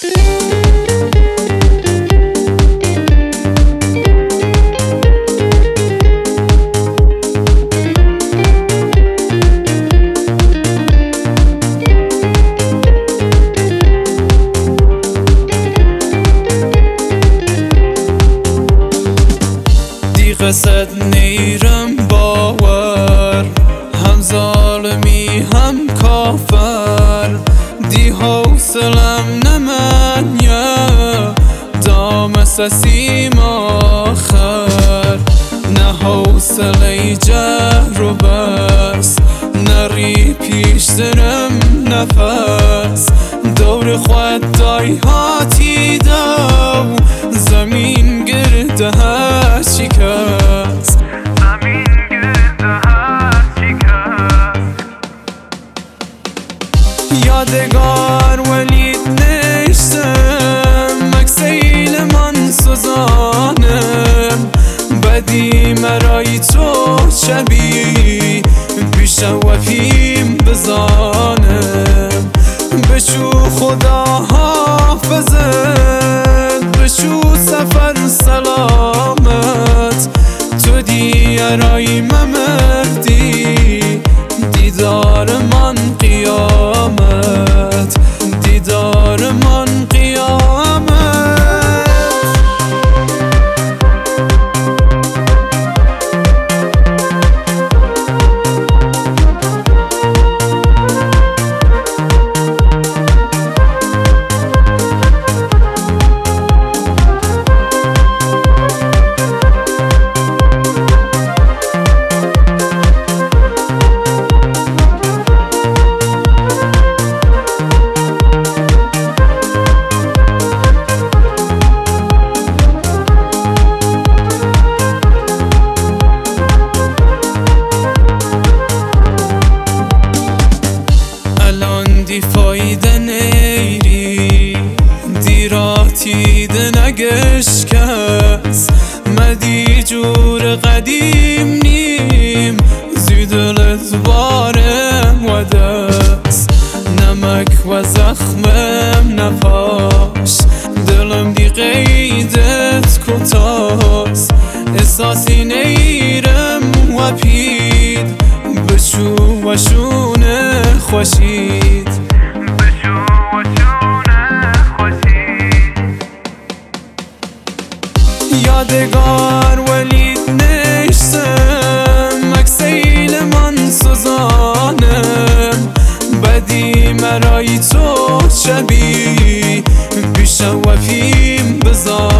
قصد نیرم باور، هم ظالمی هم کافر. دی حوصلم نمانیه دام سسیم آخر. نه حوصله جهر و بس، نری پیش درم نفس. دور خود دای هاتی دو، زمین گرده هر چی کس. یادگار ولید نشتم، مکسیل من سوزانم. بدی مرای تو شبی، پیش وفیم بزانم. بشو خدا حافظت، بشو سفر سلامت. تو دیرای ممردی، دیدار من قیامت. دیدار من قیامت. دی فایده نیری، دیراتی ده نگش کس. مدی جور قدیم نیم، زیدلت بارم و دست. نمک و زخمم نپاش، دلم دی قیدت کتاس. احساسی نیرم و پید، بشو و شونه خوشید. یادگار ولید نشتم، مکسیل من سوزانم. بدی مرای تو شبی، پیش وفیم بزانم.